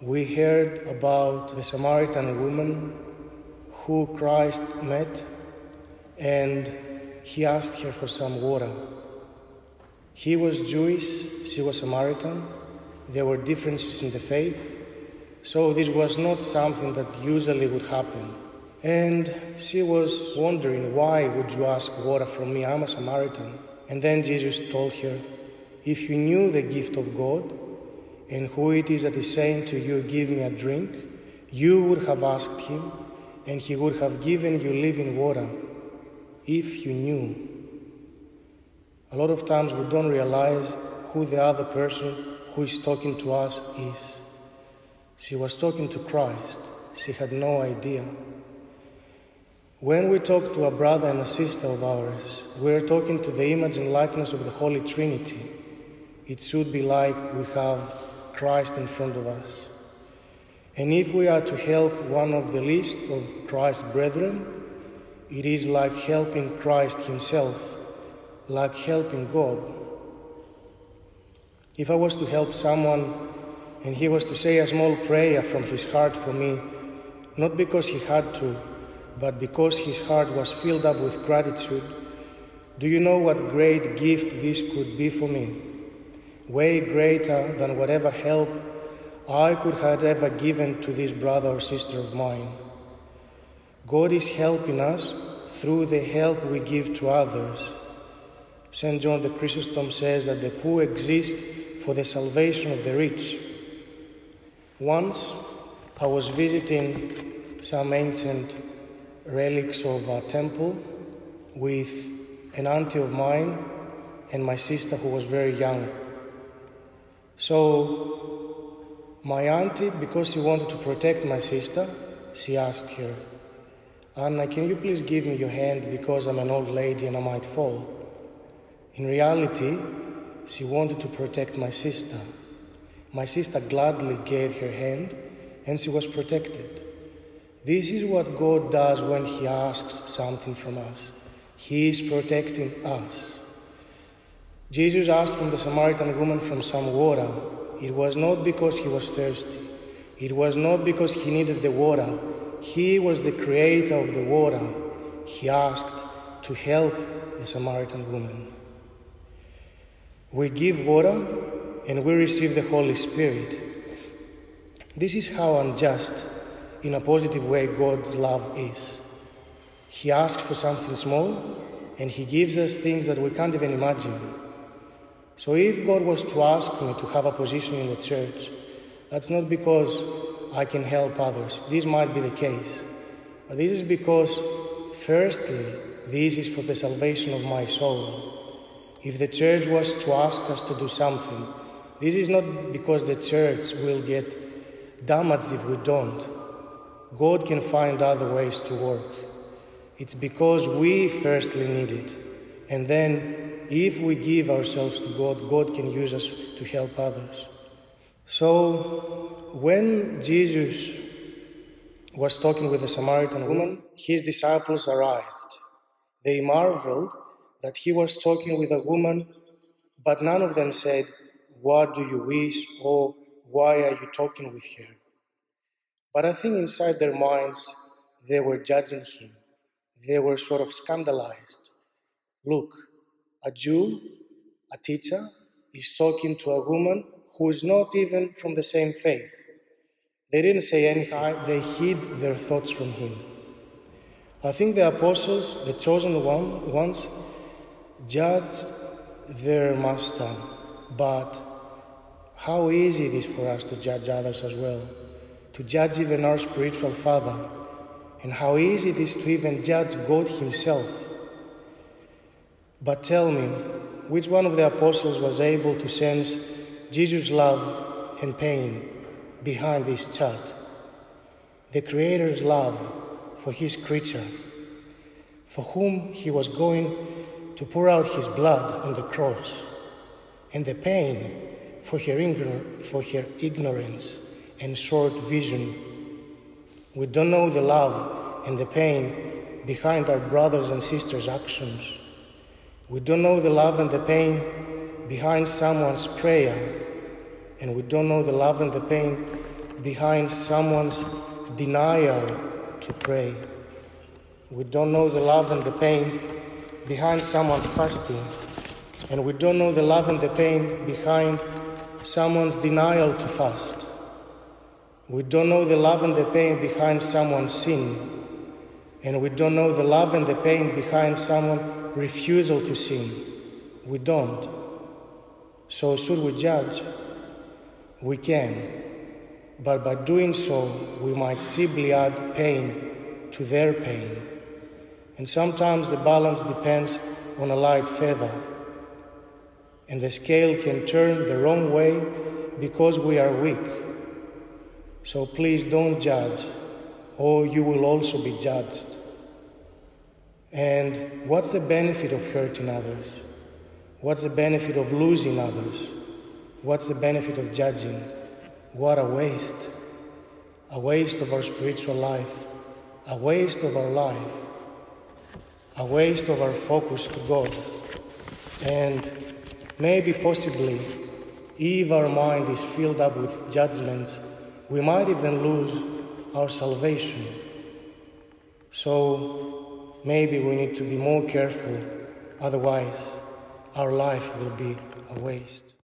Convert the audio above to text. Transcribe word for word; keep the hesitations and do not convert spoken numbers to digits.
we heard about the Samaritan woman who Christ met, and he asked her for some water. He was Jewish, she was Samaritan. There were differences in the faith, so this was not something that usually would happen. And she was wondering, why would you ask water from me? I'm a Samaritan. And then Jesus told her, if you knew the gift of God and who it is that is saying to you, give me a drink, you would have asked him and he would have given you living water, if you knew. A lot of times we don't realize who the other person who is talking to us is. She was talking to Christ. She had no idea. When we talk to a brother and a sister of ours, we're talking to the image and likeness of the Holy Trinity. It should be like we have Christ in front of us. And if we are to help one of the least of Christ's brethren, it is like helping Christ himself, like helping God. If I was to help someone and he was to say a small prayer from his heart for me, not because he had to, but because his heart was filled up with gratitude, do you know what great gift this could be for me? Way greater than whatever help I could have ever given to this brother or sister of mine. God is helping us through the help we give to others. Saint John the Chrysostom says that the poor exist for the salvation of the rich. Once I was visiting some ancient relics of a temple with an auntie of mine and my sister who was very young. So my auntie, because she wanted to protect my sister, she asked her, Anna, can you please give me your hand because I'm an old lady and I might fall? In reality, she wanted to protect my sister. My sister gladly gave her hand and she was protected. This is what God does when he asks something from us. He is protecting us. Jesus asked from the Samaritan woman for some water. It was not because he was thirsty. It was not because he needed the water. He was the creator of the water. He asked to help the Samaritan woman. We give water and we receive the Holy Spirit. This is how unjust, in a positive way, God's love is. He asks for something small and he gives us things that we can't even imagine. So if God was to ask me to have a position in the church, that's not because I can help others. This might be the case. But this is because, firstly, this is for the salvation of my soul. If the church was to ask us to do something, this is not because the church will get damaged if we don't. God can find other ways to work. It's because we firstly need it. And then, if we give ourselves to God, God can use us to help others. So, when Jesus was talking with the Samaritan woman, his disciples arrived. They marveled that he was talking with a woman, but none of them said, "What do you wish?" or "Why are you talking with her?" But I think inside their minds, they were judging him. They were sort of scandalized. Look, a Jew, a teacher, is talking to a woman who is not even from the same faith. They didn't say anything. They hid their thoughts from him. I think the apostles, the chosen one, ones, judged their master. But how easy it is for us to judge others as well, to judge even our spiritual father, and how easy it is to even judge God himself. But tell me, which one of the apostles was able to sense Jesus' love and pain behind this chat? The Creator's love for his creature, for whom he was going to pour out his blood on the cross, and the pain for her, ignor- for her ignorance and short vision. We don't know the love and the pain behind our brothers and sisters' actions. We don't know the love and the pain behind someone's prayer, and we don't know the love and the pain behind someone's denial to pray. We don't know the love and the pain behind someone's fasting. And we don't know the love and the pain behind someone's denial to fast. We don't know the love and the pain behind someone's sin. And we don't know the love and the pain behind someone's refusal to sin. We don't. So should we judge? We can. But by doing so, we might simply add pain to their pain. And sometimes the balance depends on a light feather. And the scale can turn the wrong way because we are weak. So please don't judge, or you will also be judged. And what's the benefit of hurting others? What's the benefit of losing others? What's the benefit of judging? What a waste. A waste of our spiritual life. A waste of our life. A waste of our focus to God. And maybe, possibly, if our mind is filled up with judgments, we might even lose our salvation. So maybe we need to be more careful, otherwise our life will be a waste.